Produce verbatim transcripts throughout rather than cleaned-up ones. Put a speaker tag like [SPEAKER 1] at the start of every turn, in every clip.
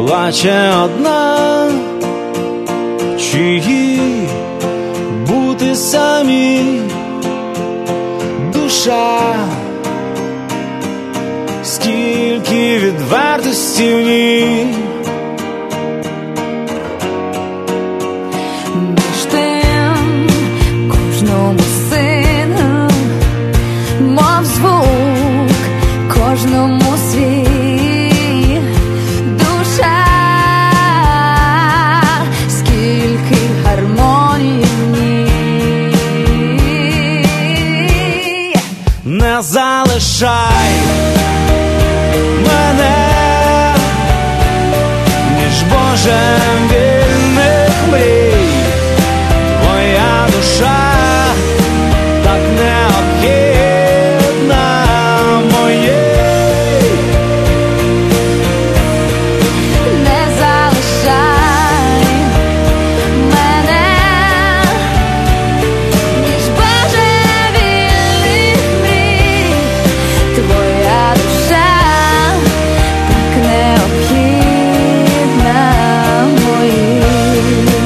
[SPEAKER 1] плаче одна, чиї бути самі, душа, скільки відвертості в ній.
[SPEAKER 2] Між тим кожному сину, мов звук, кожному свій, душа, скільки гармонії в ній.
[SPEAKER 1] Не залишай мене між Божем вільних мрій, твоя душа так необхідна моїй.
[SPEAKER 2] Не залишай мене між Божем вільних мрій, твоя душа так необхідна моїй.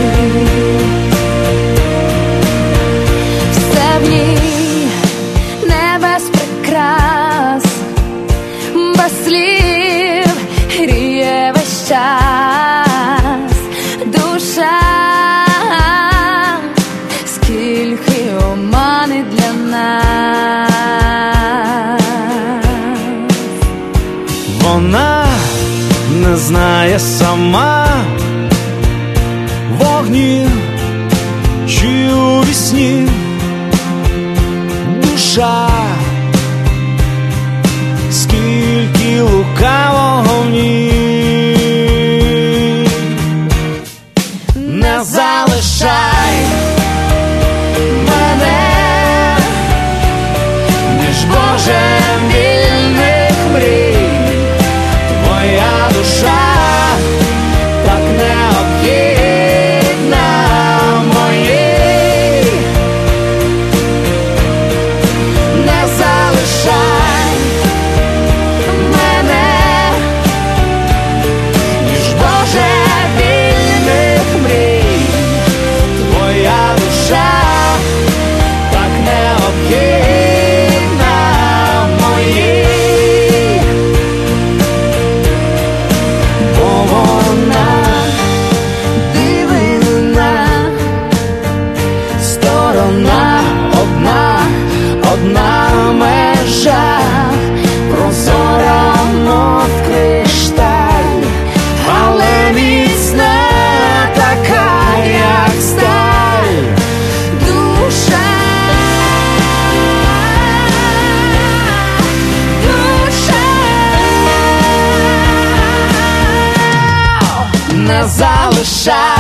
[SPEAKER 2] Все в ній не без прикрас, без слів гріє весь час. Душа, скільки омани для нас.
[SPEAKER 1] Вона не знає сама вогні чи у вісні, душа, скільки лукавого в ній. Не залишай мене між Божем вільних мрій, твоя душа так необхідна моїй. Не залишай мене між Божем вільних мрій, твоя душа так необхідна моїй. Бо вона дивина, сторона одна, одна межа, прозора, мов кришталь, але міцна така, як сталь. Душа, душа, не залишай